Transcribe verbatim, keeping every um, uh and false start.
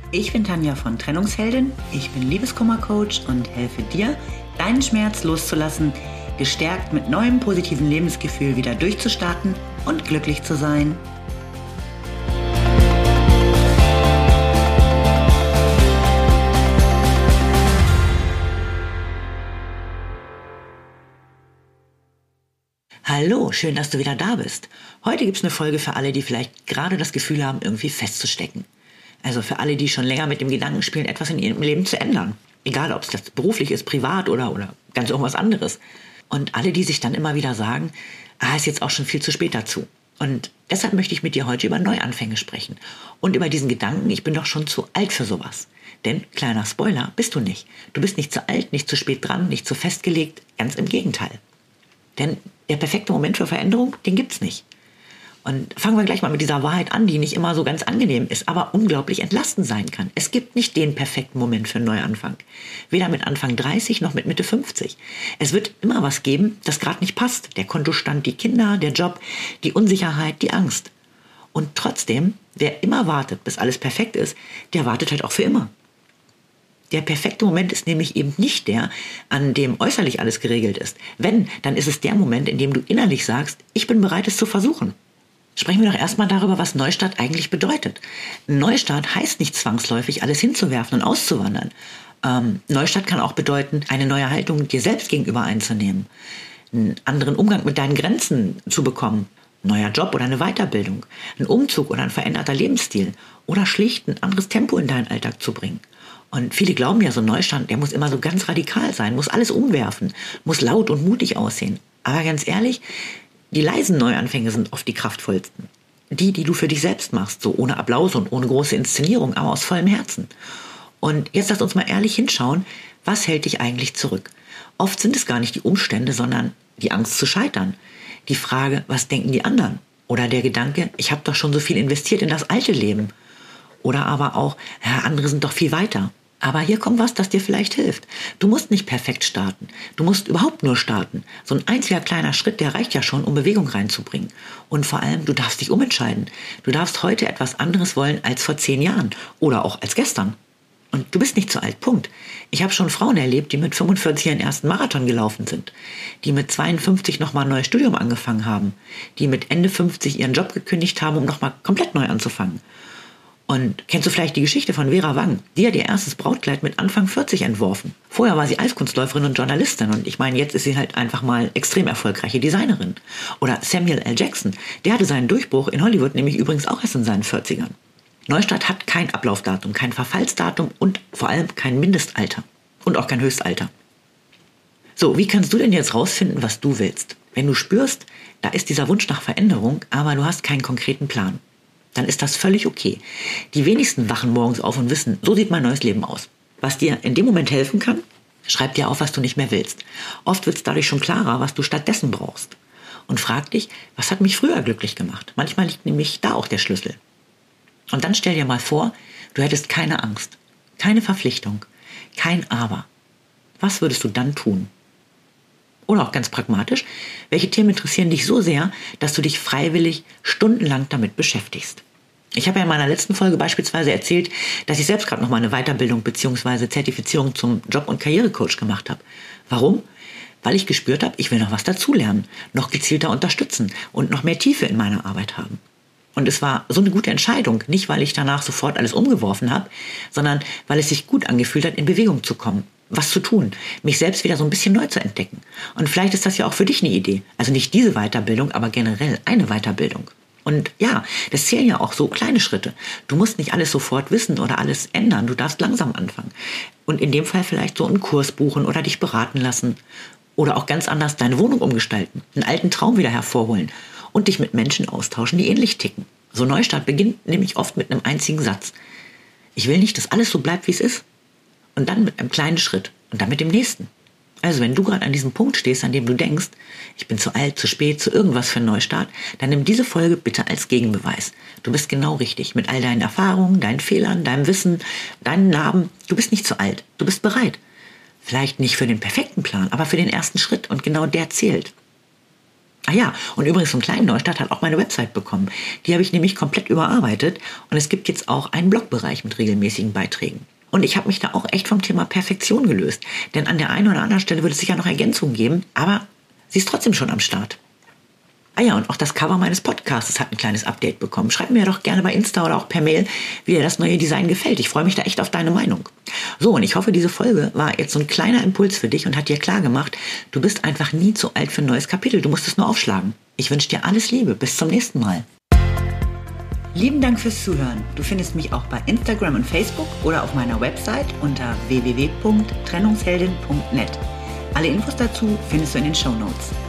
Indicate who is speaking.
Speaker 1: Ich bin Tanja von Trennungsheldin, ich bin Liebeskummer-Coach und helfe dir, deinen Schmerz loszulassen, gestärkt mit neuem positiven Lebensgefühl wieder durchzustarten und glücklich zu sein. Hallo, schön, dass du wieder da bist. Heute gibt es eine Folge für alle, die vielleicht gerade das Gefühl haben, irgendwie festzustecken. Also für alle, die schon länger mit dem Gedanken spielen, etwas in ihrem Leben zu ändern. Egal, ob es das beruflich ist, privat oder, oder ganz irgendwas anderes. Und alle, die sich dann immer wieder sagen, ah, ist jetzt auch schon viel zu spät dazu. Und deshalb möchte ich mit dir heute über Neuanfänge sprechen. Und über diesen Gedanken, ich bin doch schon zu alt für sowas. Denn, kleiner Spoiler, bist du nicht. Du bist nicht zu alt, nicht zu spät dran, nicht zu festgelegt, ganz im Gegenteil. Denn der perfekte Moment für Veränderung, den gibt's nicht. Und fangen wir gleich mal mit dieser Wahrheit an, die nicht immer so ganz angenehm ist, aber unglaublich entlastend sein kann. Es gibt nicht den perfekten Moment für einen Neuanfang. Weder mit Anfang dreißig noch mit Mitte fünfzig. Es wird immer was geben, das gerade nicht passt. Der Kontostand, die Kinder, der Job, die Unsicherheit, die Angst. Und trotzdem, wer immer wartet, bis alles perfekt ist, der wartet halt auch für immer. Der perfekte Moment ist nämlich eben nicht der, an dem äußerlich alles geregelt ist. Wenn, dann ist es der Moment, in dem du innerlich sagst, ich bin bereit, es zu versuchen. Sprechen wir doch erstmal darüber, was Neustart eigentlich bedeutet. Neustart heißt nicht zwangsläufig, alles hinzuwerfen und auszuwandern. Ähm, Neustart kann auch bedeuten, eine neue Haltung dir selbst gegenüber einzunehmen, einen anderen Umgang mit deinen Grenzen zu bekommen, ein neuer Job oder eine Weiterbildung, ein Umzug oder ein veränderter Lebensstil oder schlicht ein anderes Tempo in deinen Alltag zu bringen. Und viele glauben ja, so ein Neustand, der muss immer so ganz radikal sein, muss alles umwerfen, muss laut und mutig aussehen. Aber ganz ehrlich, die leisen Neuanfänge sind oft die kraftvollsten. Die, die du für dich selbst machst, so ohne Applaus und ohne große Inszenierung, aber aus vollem Herzen. Und jetzt lass uns mal ehrlich hinschauen, was hält dich eigentlich zurück? Oft sind es gar nicht die Umstände, sondern die Angst zu scheitern. Die Frage, was denken die anderen? Oder der Gedanke, ich habe doch schon so viel investiert in das alte Leben. Oder aber auch, ja, andere sind doch viel weiter. Aber hier kommt was, das dir vielleicht hilft. Du musst nicht perfekt starten. Du musst überhaupt nur starten. So ein einziger kleiner Schritt, der reicht ja schon, um Bewegung reinzubringen. Und vor allem, du darfst dich umentscheiden. Du darfst heute etwas anderes wollen als vor zehn Jahren oder auch als gestern. Und du bist nicht zu alt, Punkt. Ich habe schon Frauen erlebt, die mit fünfundvierzig ihren ersten Marathon gelaufen sind. Die mit zweiundfünfzig nochmal ein neues Studium angefangen haben. Die mit Ende fünfzig ihren Job gekündigt haben, um nochmal komplett neu anzufangen. Und kennst du vielleicht die Geschichte von Vera Wang? Die hat ihr erstes Brautkleid mit Anfang vierzig entworfen. Vorher war sie Eiskunstläuferin und Journalistin und ich meine, jetzt ist sie halt einfach mal extrem erfolgreiche Designerin. Oder Samuel L. Jackson, der hatte seinen Durchbruch in Hollywood nämlich übrigens auch erst in seinen vierzigern. Neustart hat kein Ablaufdatum, kein Verfallsdatum und vor allem kein Mindestalter. Und auch kein Höchstalter. So, wie kannst du denn jetzt rausfinden, was du willst? Wenn du spürst, da ist dieser Wunsch nach Veränderung, aber du hast keinen konkreten Plan. Dann ist das völlig okay. Die wenigsten wachen morgens auf und wissen, so sieht mein neues Leben aus. Was dir in dem Moment helfen kann, schreib dir auf, was du nicht mehr willst. Oft wird es dadurch schon klarer, was du stattdessen brauchst. Und frag dich, was hat mich früher glücklich gemacht? Manchmal liegt nämlich da auch der Schlüssel. Und dann stell dir mal vor, du hättest keine Angst, keine Verpflichtung, kein Aber. Was würdest du dann tun? Oder auch ganz pragmatisch, welche Themen interessieren dich so sehr, dass du dich freiwillig stundenlang damit beschäftigst? Ich habe ja in meiner letzten Folge beispielsweise erzählt, dass ich selbst gerade noch mal eine Weiterbildung bzw. Zertifizierung zum Job- und Karrierecoach gemacht habe. Warum? Weil ich gespürt habe, ich will noch was dazulernen, noch gezielter unterstützen und noch mehr Tiefe in meiner Arbeit haben. Und es war so eine gute Entscheidung, nicht weil ich danach sofort alles umgeworfen habe, sondern weil es sich gut angefühlt hat, in Bewegung zu kommen, was zu tun, mich selbst wieder so ein bisschen neu zu entdecken. Und vielleicht ist das ja auch für dich eine Idee. Also nicht diese Weiterbildung, aber generell eine Weiterbildung. Und ja, das zählen ja auch so kleine Schritte. Du musst nicht alles sofort wissen oder alles ändern. Du darfst langsam anfangen. Und in dem Fall vielleicht so einen Kurs buchen oder dich beraten lassen. Oder auch ganz anders deine Wohnung umgestalten, einen alten Traum wieder hervorholen und dich mit Menschen austauschen, die ähnlich ticken. So ein Neustart beginnt nämlich oft mit einem einzigen Satz. Ich will nicht, dass alles so bleibt, wie es ist. Und dann mit einem kleinen Schritt und dann mit dem nächsten. Also wenn du gerade an diesem Punkt stehst, an dem du denkst, ich bin zu alt, zu spät, zu irgendwas für einen Neustart, dann nimm diese Folge bitte als Gegenbeweis. Du bist genau richtig mit all deinen Erfahrungen, deinen Fehlern, deinem Wissen, deinen Narben. Du bist nicht zu alt, du bist bereit. Vielleicht nicht für den perfekten Plan, aber für den ersten Schritt und genau der zählt. Ah ja, und übrigens von Kleinen Neustadt hat auch meine Website bekommen. Die habe ich nämlich komplett überarbeitet und es gibt jetzt auch einen Blogbereich mit regelmäßigen Beiträgen. Und ich habe mich da auch echt vom Thema Perfektion gelöst. Denn an der einen oder anderen Stelle wird es sicher noch Ergänzungen geben, aber sie ist trotzdem schon am Start. Ah ja, und auch das Cover meines Podcasts hat ein kleines Update bekommen. Schreib mir doch gerne bei Insta oder auch per Mail, wie dir das neue Design gefällt. Ich freue mich da echt auf deine Meinung. So, und ich hoffe, diese Folge war jetzt so ein kleiner Impuls für dich und hat dir klar gemacht, du bist einfach nie zu alt für ein neues Kapitel. Du musst es nur aufschlagen. Ich wünsche dir alles Liebe. Bis zum nächsten Mal. Lieben Dank fürs Zuhören. Du findest mich auch bei Instagram und Facebook oder auf meiner Website unter w w w punkt trennungsheldin punkt net. Alle Infos dazu findest du in den Shownotes.